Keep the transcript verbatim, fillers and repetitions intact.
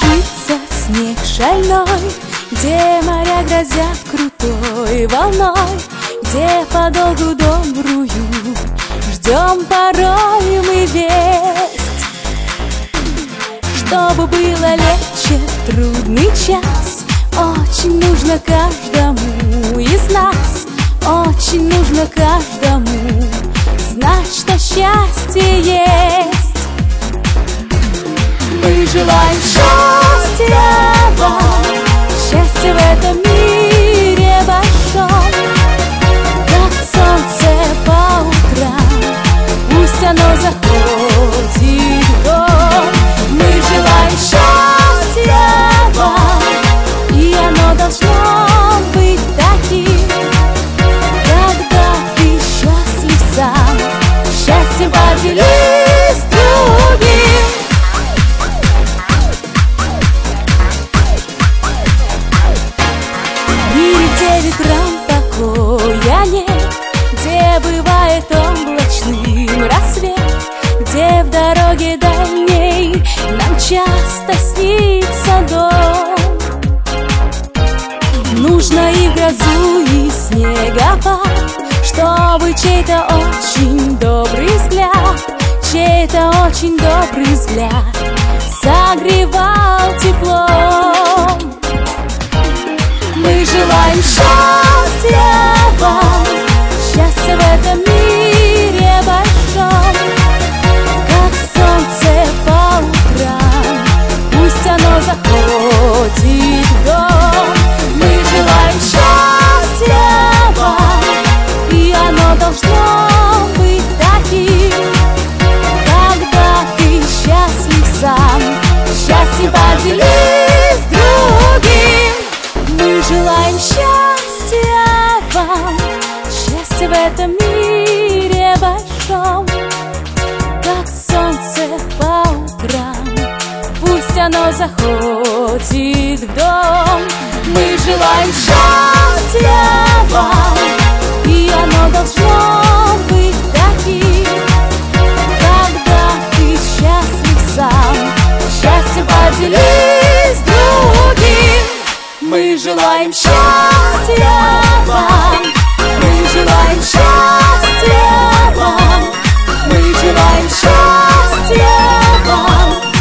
ложится снег шальной, где моря грозят крутой волной, где подолгу добрую ждем порой мы весть. Чтобы было легче в трудный час, очень нужно каждому из нас, очень нужно каждому знать, что счастье есть. Мы желаем счастья вам, счастья в этом мире большом, как солнце по утрам, пусть оно заходит в дом. Мы желаем счастья вам, и оно должно быть таким, когда ты счастлив сам, счастьем поделись с другим. В мире, где ветрам покоя нет, где бывает облачным рассвет, где в дороге дальней нам часто снится дом. Нужно и в грозу, и в снегопад, чтобы чей-то очень добрый взгляд, чей-то очень добрый взгляд согревал теплом. Мы желаем счастья вам, счастья в этом мире большом, как солнце по утрам, пусть оно заходит в дом. Мы желаем счастья вам, и оно должно быть таким, когда ты счастлив сам, счастьем поделись с другим. Мы желаем счастья вам, счастья в этом мире большом, как солнце по утрам, пусть оно заходит в дом. Мы желаем счастья вам, и оно должно быть таким, когда ты счастлив сам, счастьем поделись с другим. Мы желаем счастья вам, мы желаем счастья вам, мы желаем счастья вам.